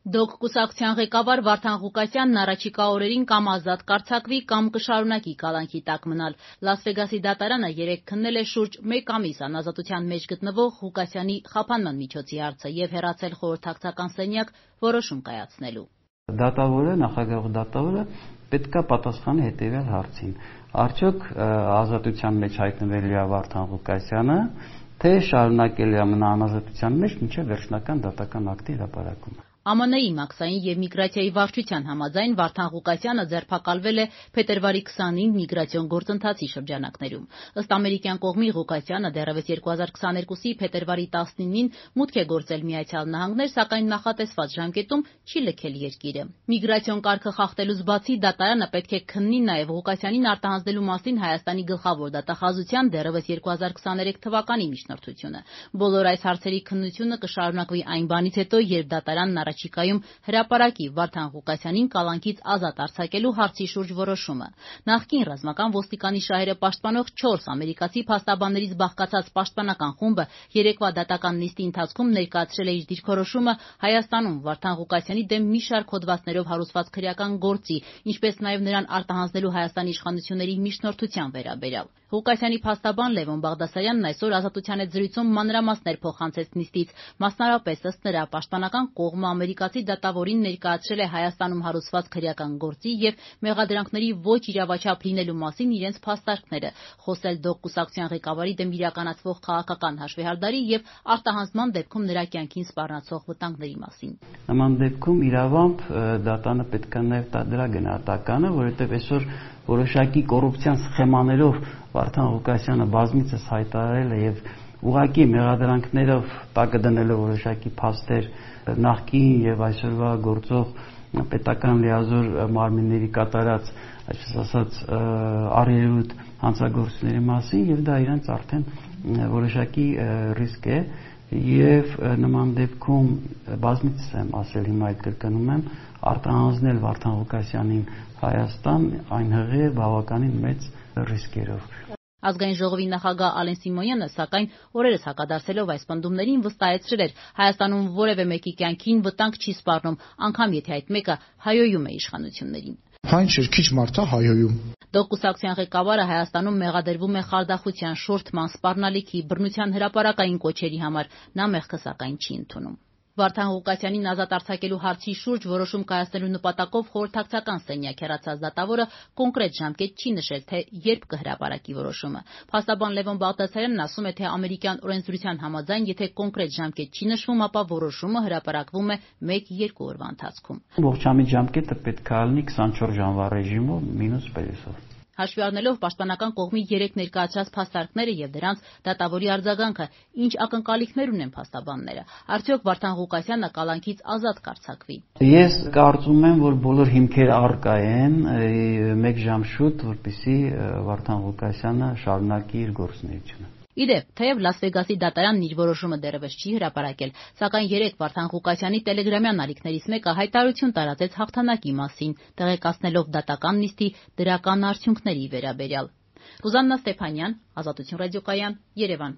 Դոկ կուսակցության ղեկավար Վարդան Ղուկասյանն առաջիկա օրերին կամ ազատ կարձակվի, կամ կշարունակի կալանքի տակ մնալ։ Լաս Վեգասի դատարանը երեկ քննել է շուրջ 1 ամիս անազատության մեջ գտնվող Ղուկասյանի խափանման միջոցի հարցը եւ հեռացել խորհրդակցական սենյակ որոշում կայացնելու։ Դատավորը, նախագահ դատավորը պետք է պատասխանի հետեւյալ հարցին. արդյոք ազատության մեջ հայտնվելու է Վարդան Ղուկասյանը, թե շարունակել է մնա անազատության մեջ մինչև վերջնական դատական ակտի հրապարակումը։ ԱՄՆ-ի մաքսային եւ միգրացիայի վարչության համաձայն Վարդան Ղուկասյանը ձերբակալվել է փետրվարի 29 միգրացիոն գործընթացի շրջանակներում։ Ըստ ամերիկյան կողմի Ղուկասյանը դեռևս 2022-ի փետրվարի 19-ին մուտք է գործել Միացյալ Նահանգներ, սակայն նախատեսված ժամկետում չի լքել երկիրը։ Միգրացիոն կարգը խախտելուց բացի դատարանը պետք է քննի նաեւ Ղուկասյանին արտահանձնելու մասին Հայաստանի գլխավոր դատախազության դեռևս 2023 թվականի միջնորդությունը։ Բոլոր այս հարցերի քննությունը կշարունակվի այն բանից հետո, երբ դատարանն առաջիկայում հրապարակի Վարդան Ղուկասյանին կալանքից ազատ արձակելու հարցի շուրջ որոշումը։ Նախկին ռազմական ոստիկանի շահերը պաշտպանող 4 ամերիկացի փաստաբաններից բաղկացած պաշտպանական խումբը երեկվա դատական նիստի ընթացքում ներկայացրել է իր դիրքորոշումը Հայաստանում Վարդան Ղուկասյանի դեմ մի շարք հոդվածներով հարուցված քրեական գործի, ինչպես նաև նրան արտահանձնելու Հայաստանի իշխանությունների միջնորդության վերաբերյալ։ Ղուկասյանի փաստաբան Լևոն Բաղդասարյանն այսօր Ազատության հետ զրույցում մանրամասներ փոխանցեց նիստից, մասնարարապես ըստ նրա պաշտպանական կողմը ամերիկացի դատավորին ներկայացրել է Հայաստանում հարուցված քրեական գործի եւ մեղադրանքների ոչ իրավաչափ լինելու մասին իրենց փաստարկները, խոսել Դոկ կուսակցության ղեկավարի դեմ իրականացվող քաղաքական հաշվեհարդարի եւ արտահանձնման դեպքում նրա կյանքին սպառնացող վտանգների մասին։ Նման դեպքում իրավամբ դատանը պետք է նաեւ տա դրա գնահատականը, որովհետեւ այսօր որոշակի կոռուպցիոն սխեմաներով Վարդան Ղուկասյանը բազմիցս հայտարարել է եւ ուղղակի մեղադրանքներով տակը դնելով որոշակի փաստեր նախկին եւ այսօրվա գործող պետական լիազոր մարմինների կատարած, այսպես ասած, առերուտ հանցագործությունների մասին եւ դա իրենց արդեն որոշակի ռիսկ է եւ նման դեպքում բազմիցս եմ ասել, հիմա այդ կրկնում եմ, արտահանձնել Վարդան Ղուկասյանին Հայաստան այն հղի բավականին մեծ ռիսկերով։ Ազգային ժողովի նախագահ Ալեն Սիմոնյանը, սակայն օրերս հակադարձելով այս պնդումներին, վստահեցրել էր Հայաստանում որևէ մեկի կյանքին վտանգ չի սպառնում, անգամ եթե այդ մեկը հայոյում է իշխանություններին։ Հայն քիչ մարդ է հայոյում։ Դոկ կուսակցության ղեկավարը Հայաստանում մեղադրվում է խարդախության, շորթման, սպառնալիքի, բռնության հրապարակային կոչերի համար, նա մեղքը սակայն չի ընդունում։ Վարդան Ղուկասյանին ազատ արձակելու հարցի շուրջ որոշում կայացնելու նպատակով խորհրդակցական սենյակ հեռացած դատավորը կոնկրետ ժամկետ չի նշել, թե երբ կհրապարակի որոշումը։ Փաստաբան Լևոն Բաղդասարյանն ասում է, թե ամերիկյան օրենսդրության համաձայն, եթե կոնկրետ ժամկետ չի նշվում, ապա որոշումը հրապարակվում է 1-2 օրվա ընթացքում։ Ողջամիտ ժամկետը պետք է լինի 24 ժամվա ռեժիմով մինուս պլյուսով։ Հաշվի առնելով պաշտպանական կողմի 3 ներկայացրած փաստարկները եւ դրանց դատավորի արձագանքը, ինչ ակնկալիքներ ունեն փաստաբանները, արդյոք Վարդան Ղուկասյանը կալանքից ազատ կարձակվի։ Ես կարծում եմ, որ բոլոր հիմքերը առկա են 1 ժամ շուտ, որպեսզի Վարդան Ղուկասյանը շարունակի իր գործունեությունը։ Իդեպ, թեև Լաս Վեգասի դատարանն իր որոշումը դեռևս չի հրապարակել, սակայն երեկ Վարդան Ղուկասյանի տելեգրամյան ալիքներից մեկը հայտարարություն տարածեց հաղթանակի մասին, տեղեկացնելով դատական նիստի դրական արդյունքների վերաբերյալ։ Ռուզաննա Ստեփանյան, Ազատություն ռադիոկայան, Երևան։